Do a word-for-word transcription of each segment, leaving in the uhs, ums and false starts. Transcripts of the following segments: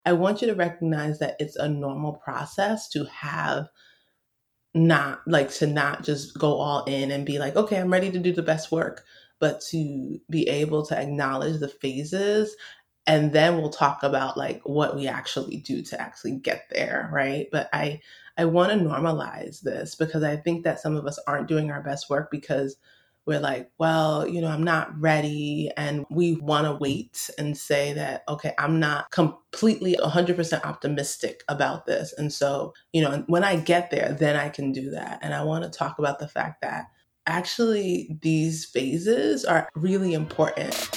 I want you to recognize that it's a normal process to have not like to not just go all in and be like, okay, I'm ready to do the best work, but to be able to acknowledge the phases. And then we'll talk about like what we actually do to actually get there, right? But I I want to normalize this because I think that some of us aren't doing our best work because we're like, well, you know, I'm not ready. And we want to wait and say that, okay, I'm not completely one hundred percent optimistic about this. And so, you know, when I get there, then I can do that. And I want to talk about the fact that actually these phases are really important.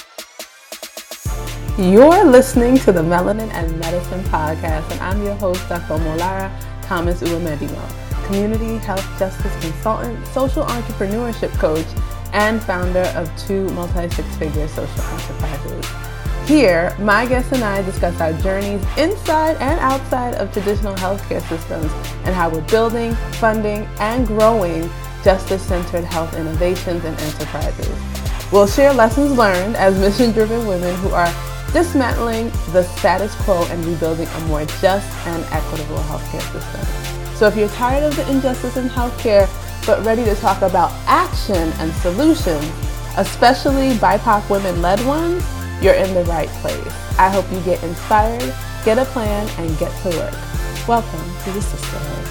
You're listening to the Melanin and Medicine podcast, and I'm your host, Doctor Omolara Thomas Uwamedimo, community health justice consultant, social entrepreneurship coach, and founder of two multi-six-figure social enterprises. Here, my guests and I discuss our journeys inside and outside of traditional healthcare systems and how we're building, funding, and growing justice-centered health innovations and enterprises. We'll share lessons learned as mission-driven women who are dismantling the status quo and rebuilding a more just and equitable healthcare system. So if you're tired of the injustice in healthcare, but ready to talk about action and solutions, especially B I P O C women-led ones, you're in the right place. I hope you get inspired, get a plan, and get to work. Welcome to the Sisterhood.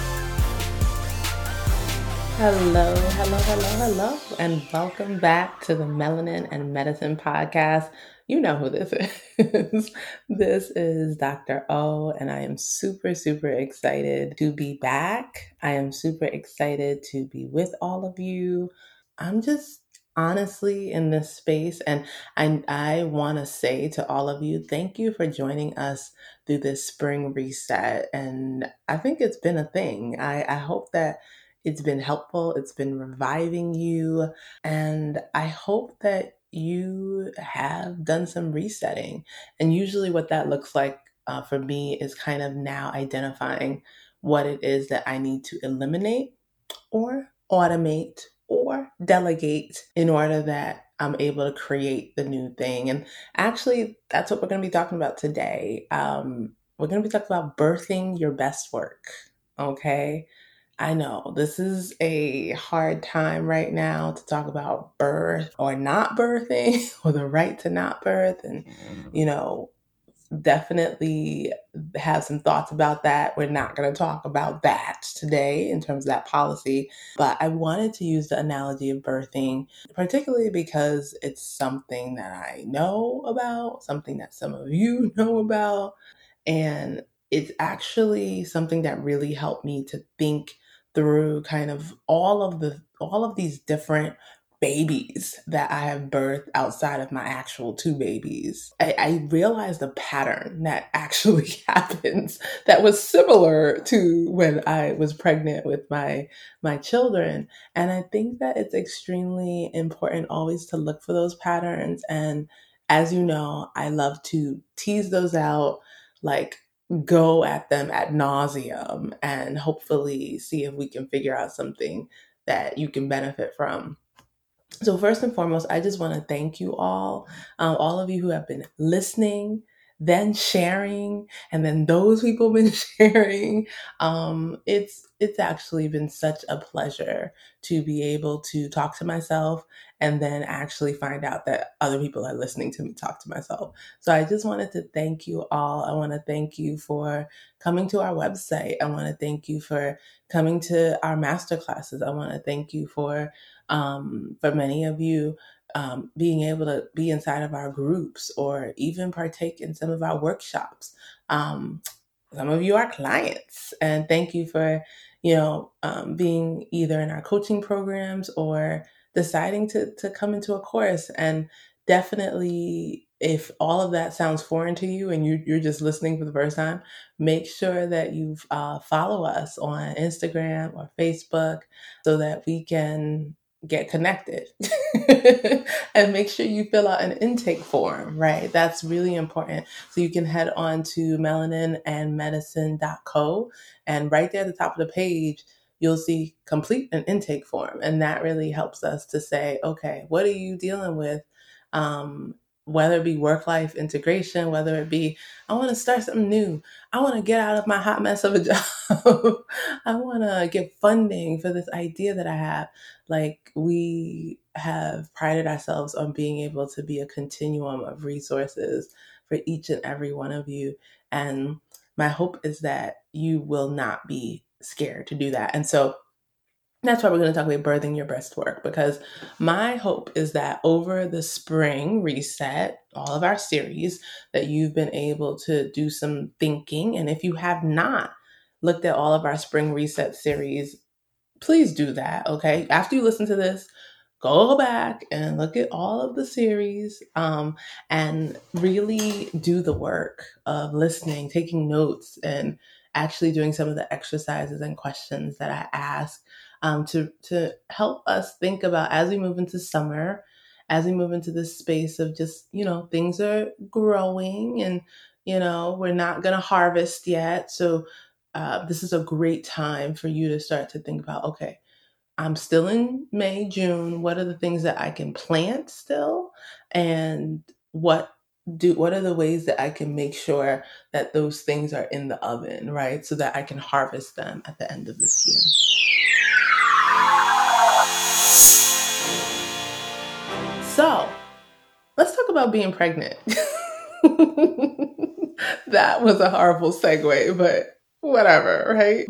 Hello, hello, hello, hello, and welcome back to the Melanin and Medicine podcast. You know who this is. This is Doctor O, and I am super, super excited to be back. I am super excited to be with all of you. I'm just honestly in this space, and I, I want to say to all of you, thank you for joining us through this spring reset. And I think it's been a thing. I, I hope that it's been helpful. It's been reviving you. And I hope that you have done some resetting. And usually what that looks like uh, for me is kind of now identifying what it is that I need to eliminate or automate or delegate in order that I'm able to create the new thing. And actually, that's what we're going to be talking about today. Um, we're going to be talking about birthing your best work. Okay. I know this is a hard time right now to talk about birth or not birthing or the right to not birth. And, you know, definitely have some thoughts about that. We're not going to talk about that today in terms of that policy, but I wanted to use the analogy of birthing, particularly because it's something that I know about, something that some of you know about, and it's actually something that really helped me to think through kind of all of the all of these different babies that I have birthed outside of my actual two babies. I, I realized a pattern that actually happens that was similar to when I was pregnant with my my children. And I think that it's extremely important always to look for those patterns. And as you know, I love to tease those out, like go at them ad nauseum, and hopefully see if we can figure out something that you can benefit from. So first and foremost, I just want to thank you all, um, all of you who have been listening, then sharing, and then those people been sharing. Um, it's it's actually been such a pleasure to be able to talk to myself and then actually find out that other people are listening to me talk to myself. So I just wanted to thank you all. I want to thank you for coming to our website. I want to thank you for coming to our masterclasses. I want to thank you for um, for many of you, um, being able to be inside of our groups or even partake in some of our workshops. Um, some of you are clients, and thank you for, you know, um, being either in our coaching programs or deciding to to come into a course. And definitely, if all of that sounds foreign to you and you, you're just listening for the first time, make sure that you uh, follow us on Instagram or Facebook so that we can get connected. And make sure you fill out an intake form, right? That's really important. So you can head on to melanin and medicine dot co, and right there at the top of the page, you'll see complete an intake form. And that really helps us to say, okay, what are you dealing with? Um, whether it be work-life integration, whether it be, I want to start something new. I want to get out of my hot mess of a job. I want to get funding for this idea that I have. Like, we have prided ourselves on being able to be a continuum of resources for each and every one of you. And my hope is that you will not be scared to do that. And so that's why we're going to talk about birthing your best work, because my hope is that over the spring reset, all of our series, that you've been able to do some thinking. And if you have not looked at all of our spring reset series, please do that. Okay. After you listen to this, go back and look at all of the series, um, and really do the work of listening, taking notes, and actually doing some of the exercises and questions that I ask, um, to, to help us think about, as we move into summer, as we move into this space of just, you know, things are growing and, you know, we're not going to harvest yet. So uh, this is a great time for you to start to think about, okay, I'm still in May, June. What are the things that I can plant still? And what do what are the ways that I can make sure that those things are in the oven, right? So that I can harvest them at the end of this year. So, let's talk about being pregnant. That was a horrible segue, but whatever, right?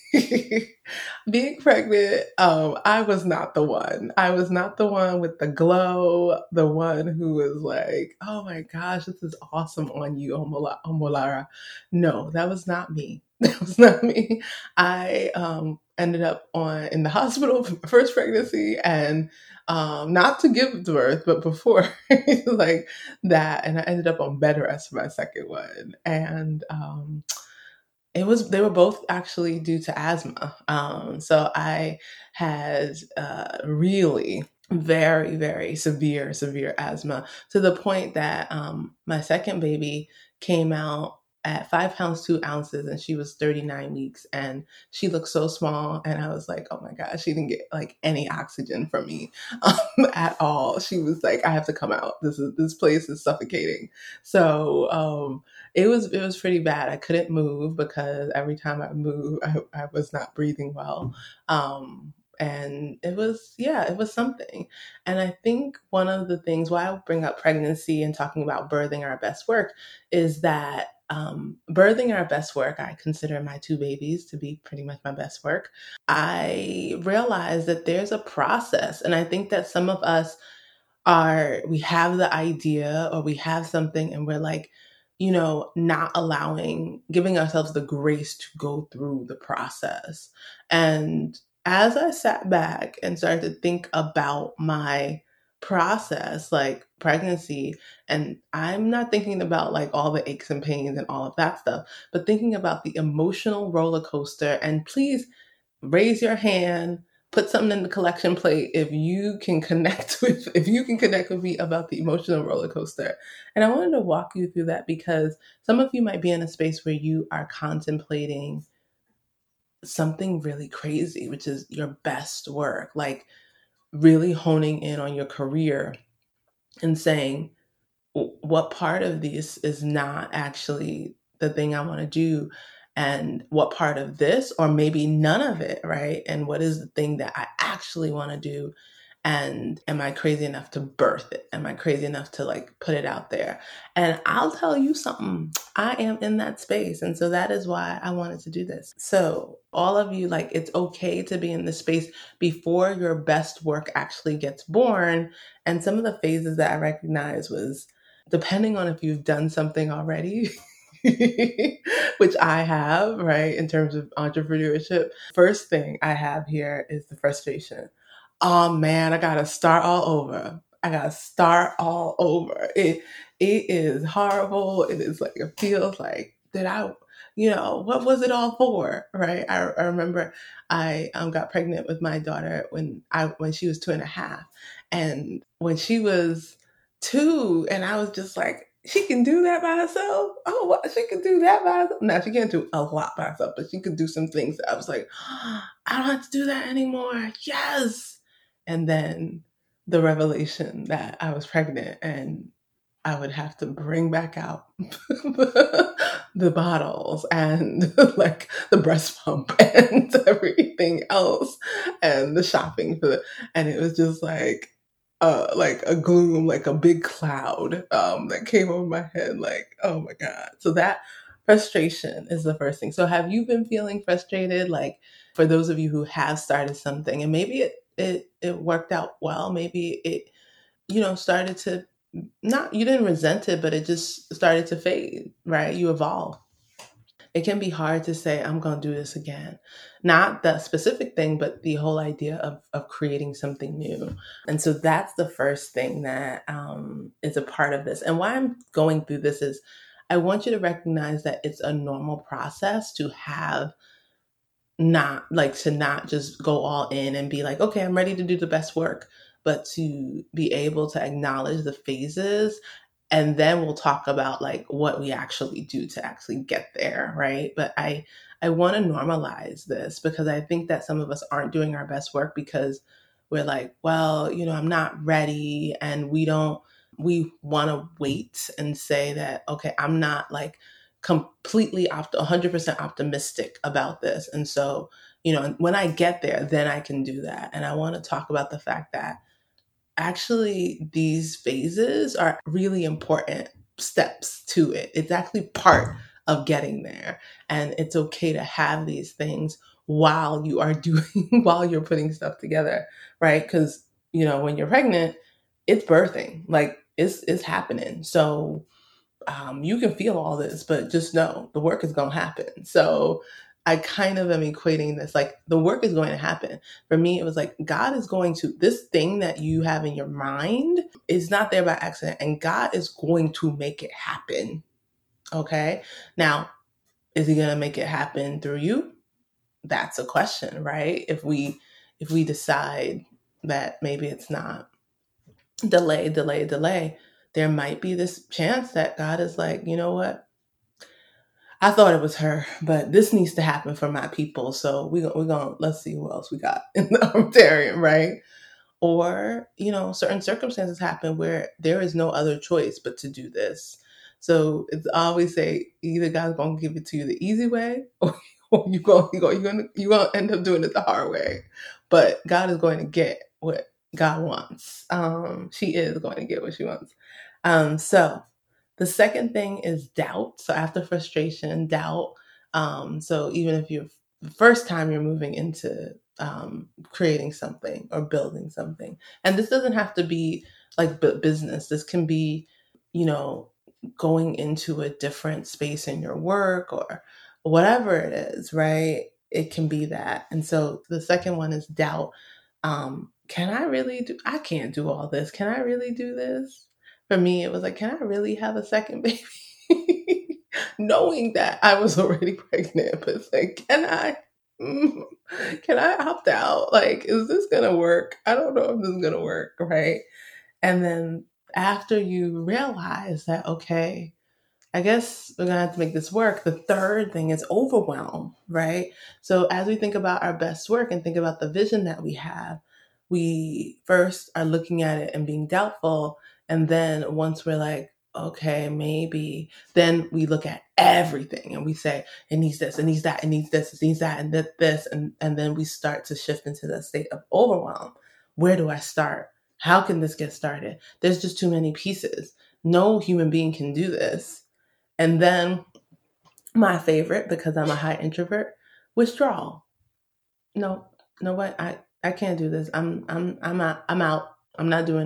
Being pregnant, um, I was not the one. I was not the one with the glow, the one who was like, oh my gosh, this is awesome on you, Omola- Omolara. No, that was not me. That was not me. I um, ended up on in the hospital for my first pregnancy, and um, not to give birth, but before, like that. And I ended up on bed rest for my second one. And um, it was, they were both actually due to asthma. Um, so I had uh, really very, very severe, severe asthma, to the point that um, my second baby came out at five pounds, two ounces, and she was thirty-nine weeks. And she looked so small. And I was like, oh my gosh, she didn't get like any oxygen from me um, at all. She was like, I have to come out. This is, this place is suffocating. So, um, it was, it was pretty bad. I couldn't move because every time I moved, I, I was not breathing well. Um, and it was, yeah, it was something. And I think one of the things why I bring up pregnancy and talking about birthing our best work is that um, birthing our best work, I consider my two babies to be pretty much my best work. I realized that there's a process. And I think that some of us are, we have the idea or we have something and we're like, you know, not allowing, giving ourselves the grace to go through the process. And as I sat back and started to think about my process, like pregnancy, and I'm not thinking about like all the aches and pains and all of that stuff, but thinking about the emotional roller coaster. And please raise your hand, put something in the collection plate if you can connect with if you can connect with me about the emotional roller coaster. And I wanted to walk you through that because some of you might be in a space where you are contemplating something really crazy, which is your best work, like really honing in on your career and saying, what part of this is not actually the thing I want to do, and what part of this, or maybe none of it, right? And what is the thing that I actually want to do? And am I crazy enough to birth it? Am I crazy enough to like put it out there? And I'll tell you something, I am in that space. And so that is why I wanted to do this. So all of you, like, it's okay to be in this space before your best work actually gets born. And some of the phases that I recognize was, depending on if you've done something already, which I have, right, in terms of entrepreneurship. First thing I have here is the frustration. Oh man, I gotta start all over. I gotta start all over. It it is horrible. It is like, it feels like, did I, you know, what was it all for? Right. I, I remember I um, got pregnant with my daughter when I when she was two and a half. And when she was two, and I was just like, she can do that by herself. Oh, what? She can do that by herself. Now she can't do a lot by herself, but she could do some things that I was like, oh, I don't have to do that anymore. Yes. And then the revelation that I was pregnant, and I would have to bring back out the, the bottles and like the breast pump and everything else and the shopping for the, and it was just like uh like a gloom, like a big cloud um that came over my head, like, oh my God. So that frustration is the first thing. So have you been feeling frustrated? Like, for those of you who have started something and maybe it it, it worked out well, maybe it, you know, started to, not, you didn't resent it, but it just started to fade, right? You evolve. It can be hard to say, I'm going to do this again. Not the specific thing, but the whole idea of, of creating something new. And so that's the first thing that um, is a part of this. And why I'm going through this is I want you to recognize that it's a normal process to have, not like to not just go all in and be like, okay, I'm ready to do the best work, but to be able to acknowledge the phases. And then we'll talk about like what we actually do to actually get there, right? But I I want to normalize this because I think that some of us aren't doing our best work because we're like, well, you know, I'm not ready, and we don't we want to wait and say that, okay, I'm not like completely opt- one hundred percent optimistic about this. And so, you know, when I get there, then I can do that. And I want to talk about the fact that actually these phases are really important steps to it. It's actually part of getting there. And it's okay to have these things while you are doing, while you're putting stuff together, right? Because, you know, when you're pregnant, it's birthing, like it's, it's happening. So um, you can feel all this, but just know the work is going to happen. So I kind of am equating this like the work is going to happen. For me, it was like God is going to, this thing that you have in your mind is not there by accident, and God is going to make it happen. Okay. Now, is he going to make it happen through you? That's a question, right? If we, if we decide that maybe it's not, delay, delay, delay, there might be this chance that God is like, you know what? I thought it was her, but this needs to happen for my people. So we we're going, let's see who else we got in the Armtarian, right? Or, you know, certain circumstances happen where there is no other choice but to do this. So it's always say either God's gonna give it to you the easy way, or, or you go you go you're gonna you're gonna end up doing it the hard way. But God is going to get what God wants. Um, she is going to get what she wants. Um, so the second thing is doubt. So after frustration, doubt. Um, so even if you're the first time you're moving into um, creating something or building something, and this doesn't have to be like b- business. This can be, you know, going into a different space in your work or whatever it is, right? It can be that. And so the second one is doubt. Um, can I really do? I can't do all this. Can I really do this? For me, it was like, can I really have a second baby? Knowing that I was already pregnant, but it's like, can I? Mm, can I opt out? Like, is this gonna work? I don't know if this is gonna work, right? And then after you realize that, okay, I guess we're gonna have to make this work. The third thing is overwhelm, right? So as we think about our best work and think about the vision that we have, we first are looking at it and being doubtful. And then once we're like, okay, maybe, then we look at everything and we say, it needs this, it needs that, it needs this, it needs that, and that this. And, and then we start to shift into the state of overwhelm. Where do I start? How can this get started? There's just too many pieces. No human being can do this. And then my favorite, because I'm a high introvert, withdrawal. No, no what? I, I can't do this. I'm I'm I'm out. I'm out. I'm not doing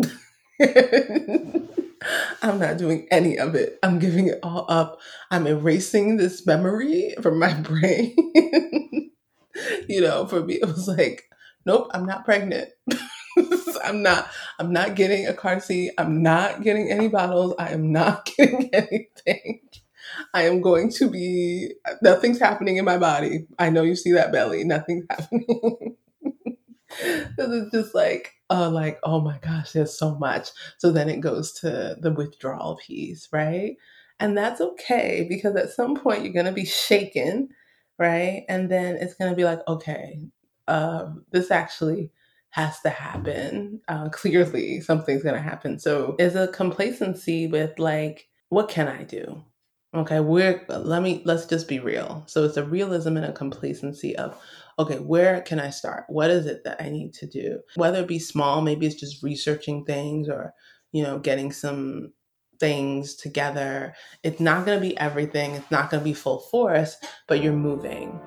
it. I'm not doing any of it. I'm giving it all up. I'm erasing this memory from my brain. You know, for me, it was like, nope, I'm not pregnant. I'm not. I'm not getting a car seat. I'm not getting any bottles. I am not getting anything. I am going to be, nothing's happening in my body. I know you see that belly. Nothing's happening. Because it's just like, oh, like, oh my gosh, there's so much. So then it goes to the withdrawal piece, right? And that's okay because at some point you're going to be shaken, right? And then it's going to be like, okay, uh, this actually has to happen. Uh, clearly, something's going to happen. So, is a complacency with like, what can I do? Okay, where let me let's just be real. So it's a realism and a complacency of, okay, where can I start? What is it that I need to do? Whether it be small, maybe it's just researching things or, you know, getting some things together. It's not going to be everything. It's not going to be full force, but you're moving.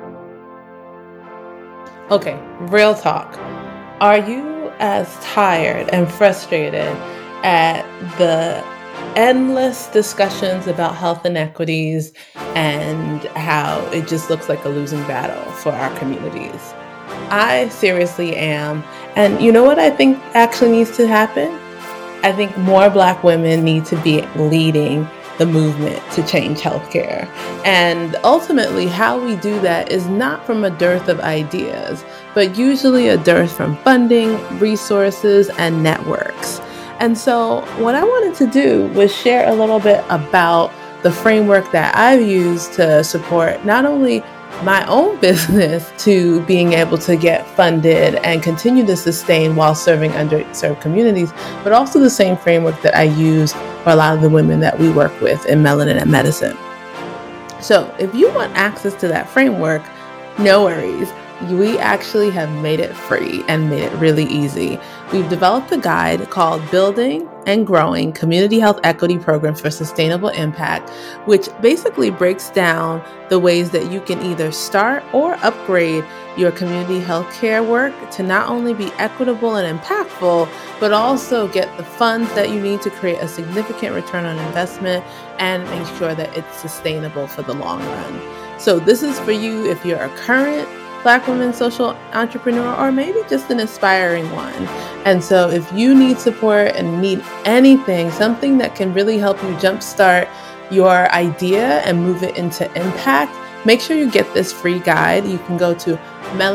Okay, real talk. Are you as tired and frustrated at the endless discussions about health inequities and how it just looks like a losing battle for our communities? I seriously am. And you know what I think actually needs to happen? I think more Black women need to be leading the movement to change healthcare. And ultimately, how we do that is not from a dearth of ideas, but usually a dearth from funding, resources, and networks. And so what I wanted to do was share a little bit about the framework that I've used to support not only my own business to being able to get funded and continue to sustain while serving underserved communities, but also the same framework that I use for a lot of the women that we work with in Melanin and Medicine. So if you want access to that framework, no worries. We actually have made it free and made it really easy. We've developed a guide called Building and Growing Community Health Equity Programs for Sustainable Impact, which basically breaks down the ways that you can either start or upgrade your community healthcare work to not only be equitable and impactful, but also get the funds that you need to create a significant return on investment and make sure that it's sustainable for the long run. So this is for you if you're a current Black women social entrepreneur, or maybe just an aspiring one. And so if you need support and need anything, something that can really help you jumpstart your idea and move it into impact, make sure you get this free guide. You can go to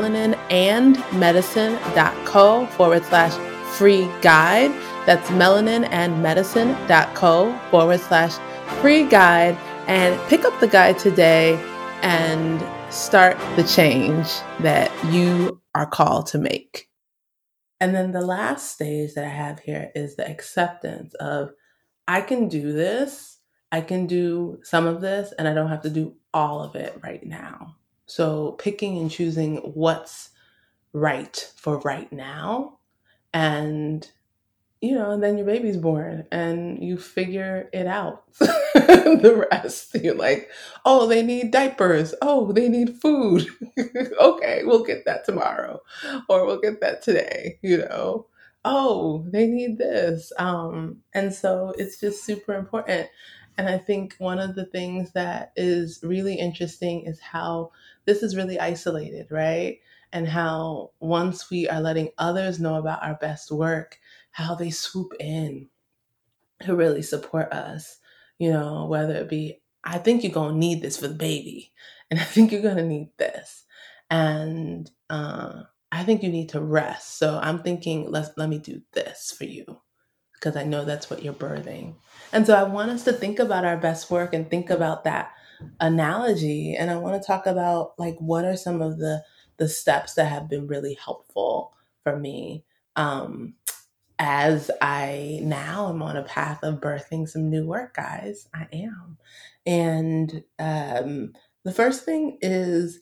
melaninandmedicine.co forward slash free guide. That's melaninandmedicine.co forward slash free guide, and pick up the guide today and start the change that you are called to make. And then the last stage that I have here is the acceptance of, I can do this, I can do some of this, and I don't have to do all of it right now. So picking and choosing what's right for right now, and you know, and then your baby's born and you figure it out. The rest, you're like, oh, they need diapers. Oh, they need food. Okay, we'll get that tomorrow, or we'll get that today, you know. Oh, they need this. Um, and so it's just super important. And I think one of the things that is really interesting is how this is really isolated, right? And how once we are letting others know about our best work, how they swoop in to really support us, you know, whether it be, I think you're going to need this for the baby, and I think you're going to need this. And uh, I think you need to rest. So I'm thinking, let's, let me do this for you, because I know that's what you're birthing. And so I want us to think about our best work and think about that analogy. And I want to talk about like, what are some of the, the steps that have been really helpful for me. Um, as I now am on a path of birthing some new work, guys. I am. And um, the first thing is,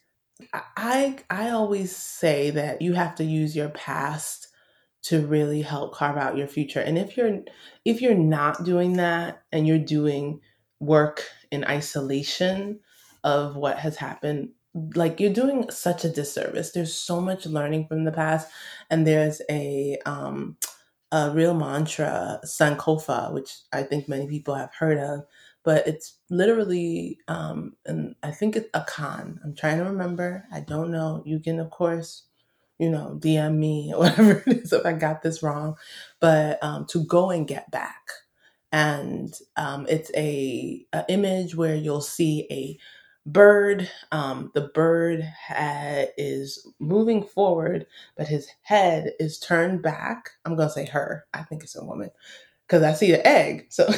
I I always say that you have to use your past to really help carve out your future. And if you're if you're not doing that and you're doing work in isolation of what has happened, like you're doing such a disservice. There's so much learning from the past, and there's a um, a real mantra, Sankofa, which I think many people have heard of, but it's literally, um, and I think it's a Akan. I'm trying to remember. I don't know. You can, of course, you know, D M me or whatever it is if I got this wrong, but um, to go and get back. And um, it's a, a image where you'll see a bird. Um, the bird ha- is moving forward, but his head is turned back. I'm going to say her. I think it's a woman because I see the egg. So,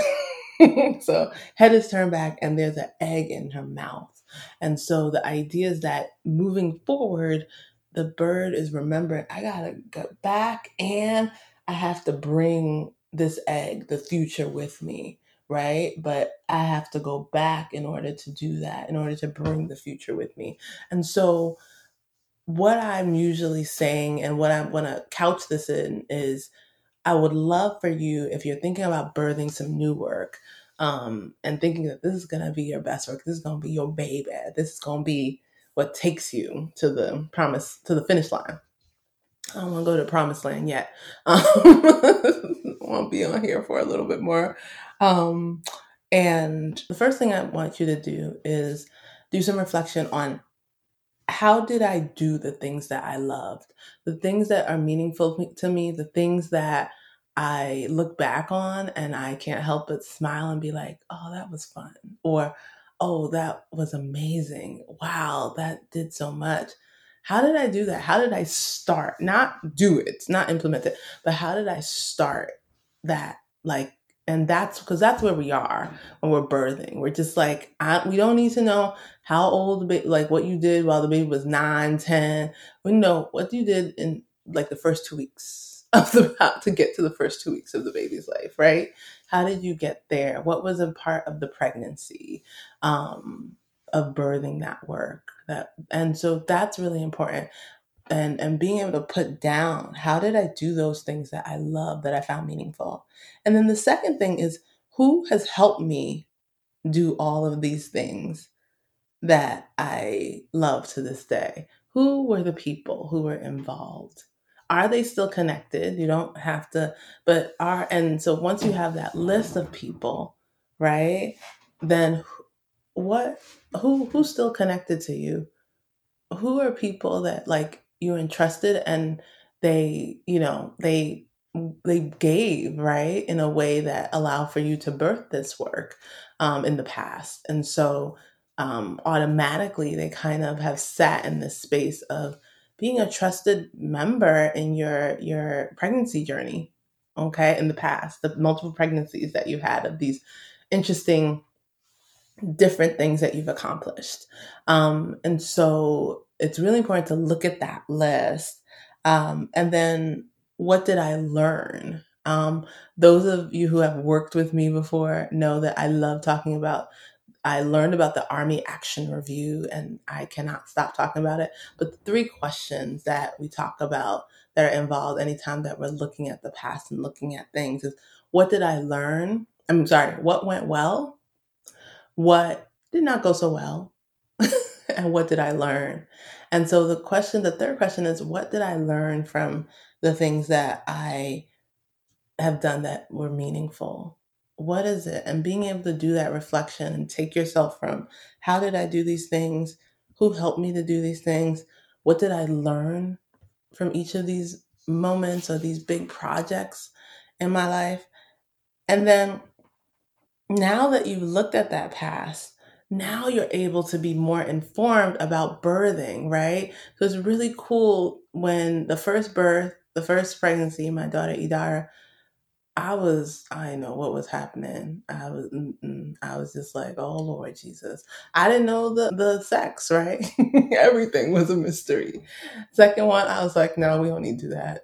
so head is turned back and there's an egg in her mouth. And so the idea is that moving forward, the bird is remembering, I gotta get back and I have to bring this egg, the future, with me, right? But I have to go back in order to do that, in order to bring the future with me. And so what I'm usually saying and what I want to couch this in is, I would love for you, if you're thinking about birthing some new work, um, and thinking that this is going to be your best work, this is going to be your baby, this is going to be what takes you to the promise, to the finish line. I don't want to go to promised land yet. Um, I want to be on here for a little bit more. Um, and the first thing I want you to do is do some reflection on, how did I do the things that I loved, the things that are meaningful to me, the things that I look back on and I can't help but smile and be like, oh, that was fun. Or, oh, that was amazing. Wow, that did so much. How did I do that? How did I start? Not do it, not implement it, but how did I start that? Like, and that's because that's where we are when we're birthing. We're just like, I, we don't need to know how old the baby, like what you did while the baby was nine, ten. We know what you did in like the first two weeks of the, how to get to the first two weeks of the baby's life, right? How did you get there? What was a part of the pregnancy, um, of birthing that work? That, and so that's really important. And, and being able to put down, how did I do those things that I love, that I found meaningful? And then the second thing is, who has helped me do all of these things that I love to this day? Who were the people who were involved? Are they still connected? You don't have to, but are, and so once you have that list of people, right, then what, who, who's still connected to you? Who are people that like you entrusted and they, you know, they, they gave, right, in a way that allowed for you to birth this work, um, in the past. And so, um, automatically they kind of have sat in this space of being a trusted member in your, your pregnancy journey. Okay. In the past, the multiple pregnancies that you had of these interesting different things that you've accomplished. Um, and so it's really important to look at that list. Um, and then what did I learn? Um, those of you who have worked with me before know that I love talking about, I learned about the Army Action Review and I cannot stop talking about it. But the three questions that we talk about that are involved anytime that we're looking at the past and looking at things is, what did I learn? I'm sorry, what went well? What did not go so well? And what did I learn? And so the question, the third question is, what did I learn from the things that I have done that were meaningful? What is it? And being able to do that reflection and take yourself from, how did I do these things? Who helped me to do these things? What did I learn from each of these moments or these big projects in my life? And then now that you've looked at that past, now you're able to be more informed about birthing, right? So it's really cool when the first birth, the first pregnancy, my daughter Idara, I was, I didn't know what was happening. I was, mm-mm. I was just like, oh Lord Jesus. I didn't know the, the sex, right? Everything was a mystery. Second one, I was like, no, we don't need to do that.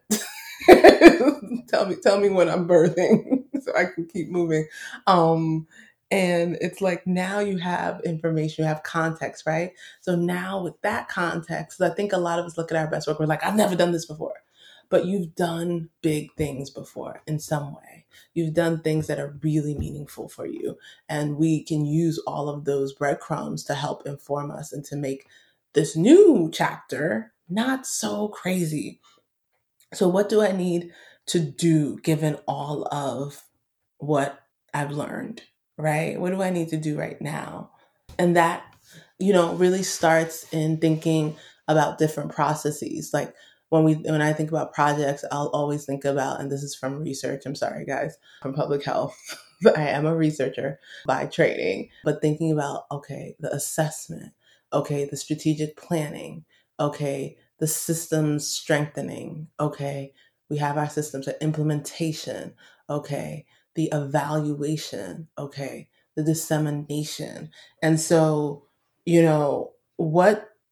tell me, tell me when I'm birthing so I can keep moving. Um, and it's like, now you have information, you have context, right? So now with that context, I think a lot of us look at our best work, we're like, I've never done this before. But you've done big things before in some way. You've done things that are really meaningful for you. And we can use all of those breadcrumbs to help inform us and to make this new chapter not so crazy. So what do I need to do given all of what I've learned, right? What do I need to do right now? And that, you know, really starts in thinking about different processes. Like when we, when I think about projects, I'll always think about, and this is from research, I'm sorry guys, from public health. I am a researcher by training, but thinking about, okay, the assessment, okay, the strategic planning, okay, the systems strengthening, okay, we have our systems, the implementation, okay, the evaluation, okay, the dissemination. And so, you know, what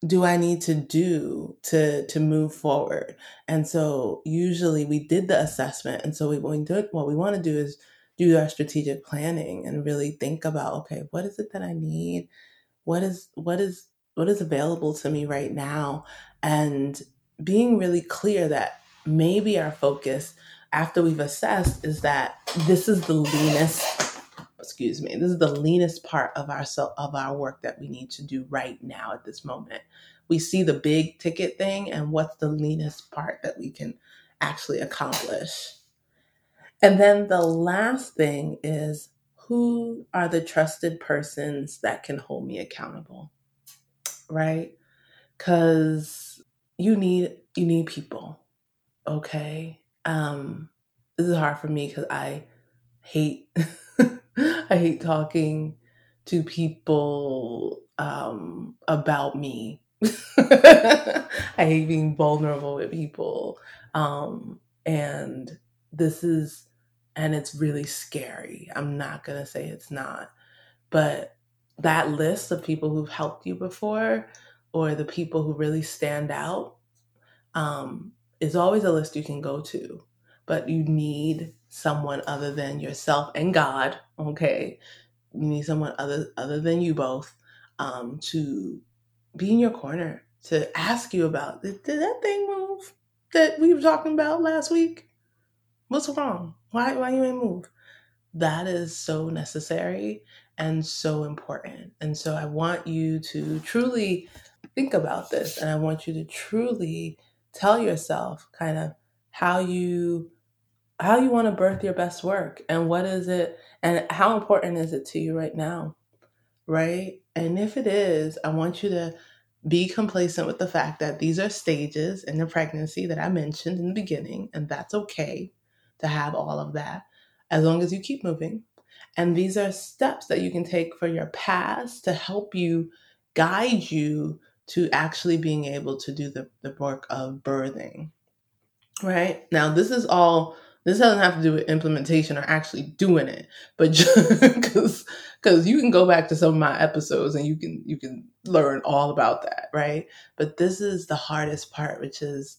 do I need to do to to move forward? And so usually we did the assessment, and so we, when we do it, what we want to do is do our strategic planning and really think about, okay, what is it that I need? What is what is what is available to me right now? And being really clear that maybe our focus after we've assessed is that this is the leanest, excuse me, this is the leanest part of our so of our work that we need to do right now at this moment. We see the big ticket thing and what's the leanest part that we can actually accomplish. And then the last thing is, who are the trusted persons that can hold me accountable, right? Because you need you need people, okay? Um, this is hard for me because I hate I hate talking to people um, about me. I hate being vulnerable with people, um, and this is. And it's really scary. I'm not going to say it's not. But that list of people who've helped you before, or the people who really stand out, um, is always a list you can go to. But you need someone other than yourself and God, okay? You need someone other, other than you both um, to be in your corner, to ask you about, did, did that thing move that we were talking about last week? What's wrong? Why why you ain't move? That is so necessary and so important. And so I want you to truly think about this, and I want you to truly tell yourself kind of how you how you want to birth your best work, and what is it, and how important is it to you right now, right? And if it is, I want you to be complacent with the fact that these are stages in the pregnancy that I mentioned in the beginning, and that's okay to have all of that as long as you keep moving. And these are steps that you can take for your past to help you guide you to actually being able to do the, the work of birthing, right? Now, this is all, this doesn't have to do with implementation or actually doing it, but because because you can go back to some of my episodes and you can you can learn all about that, right? But this is the hardest part, which is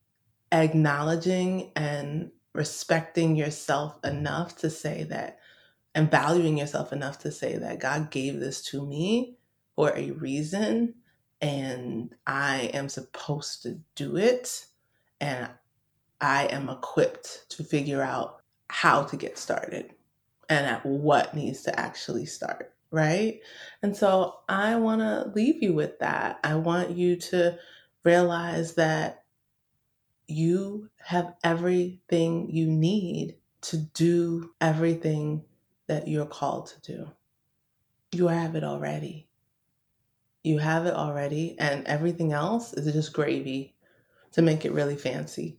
acknowledging and respecting yourself enough to say that, and valuing yourself enough to say that God gave this to me for a reason, and I am supposed to do it, and I am equipped to figure out how to get started and at what needs to actually start, right? And so I want to leave you with that. I want you to realize that you have everything you need to do everything that you're called to do. You have it already. You have it already, and everything else is just gravy to make it really fancy.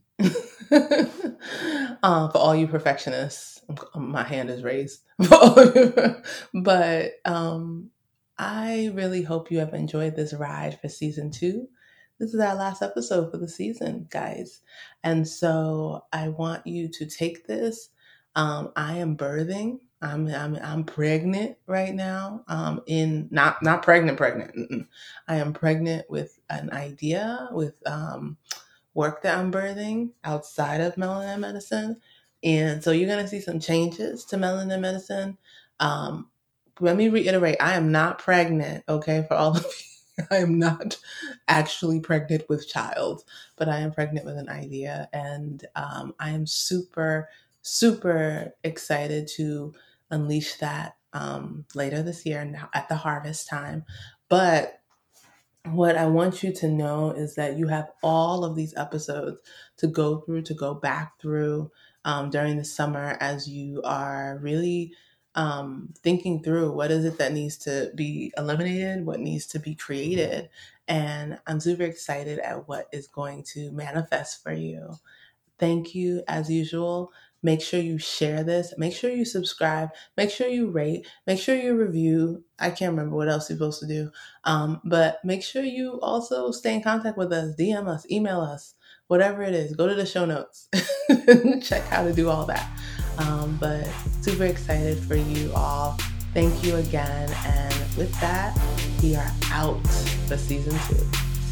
uh, for all you perfectionists, my hand is raised. But um, I really hope you have enjoyed this ride for season two. This is our last episode for the season, guys. And so I want you to take this. Um, I am birthing. I'm, I'm I'm pregnant right now. Um, in not not pregnant, pregnant. Mm-mm. I am pregnant with an idea, with um, work that I'm birthing outside of Melanin Medicine, and so you're gonna see some changes to Melanin Medicine. Um, let me reiterate: I am not pregnant. Okay, for all of you. I am not actually pregnant with child, but I am pregnant with an idea, and um, I am super, super excited to unleash that um, later this year, now at the harvest time. But what I want you to know is that you have all of these episodes to go through, to go back through um, during the summer as you are really um, thinking through what is it that needs to be eliminated, what needs to be created. And I'm super excited at what is going to manifest for you. Thank you, as usual. Make sure you share this. Make sure you subscribe. Make sure you rate. Make sure you review. I can't remember what else you're supposed to do. Um, but make sure you also stay in contact with us. D M us, email us, whatever it is. Go to the show notes. Check how to do all that. Um, but super excited for you all. Thank you again. And with that, we are out for season two.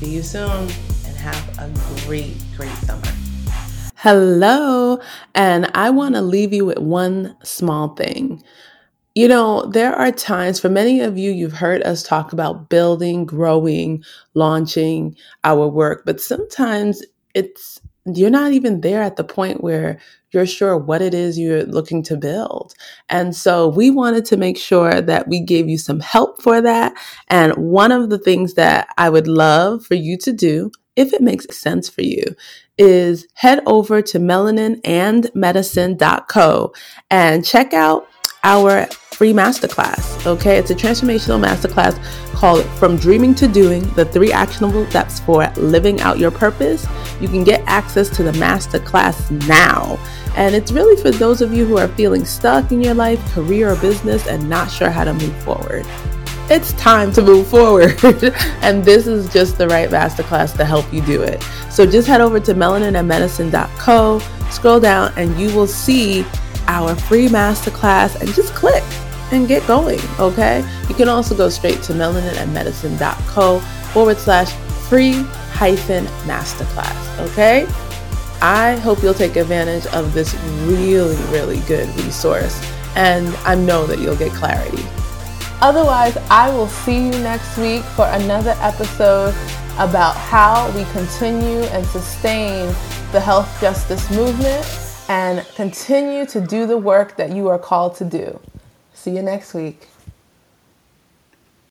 See you soon and have a great, great summer. Hello, and I want to leave you with one small thing. You know, there are times for many of you, you've heard us talk about building, growing, launching our work, but sometimes it's you're not even there at the point where you're sure what it is you're looking to build. And so we wanted to make sure that we gave you some help for that. And one of the things that I would love for you to do, if it makes sense for you, is head over to melanin and medicine dot co and check out our free masterclass. Okay, it's a transformational masterclass called From Dreaming to Doing, the three actionable steps for living out your purpose. You can get access to the masterclass now. And it's really for those of you who are feeling stuck in your life, career, or business and not sure how to move forward. It's time to move forward. And this is just the right masterclass to help you do it. So just head over to melanin and medicine dot co, scroll down, and you will see our free masterclass and just click and get going, okay? You can also go straight to melanin and medicine dot co forward slash free hyphen masterclass, okay? I hope you'll take advantage of this really, really good resource, and I know that you'll get clarity. Otherwise, I will see you next week for another episode about how we continue and sustain the health justice movement and continue to do the work that you are called to do. See you next week.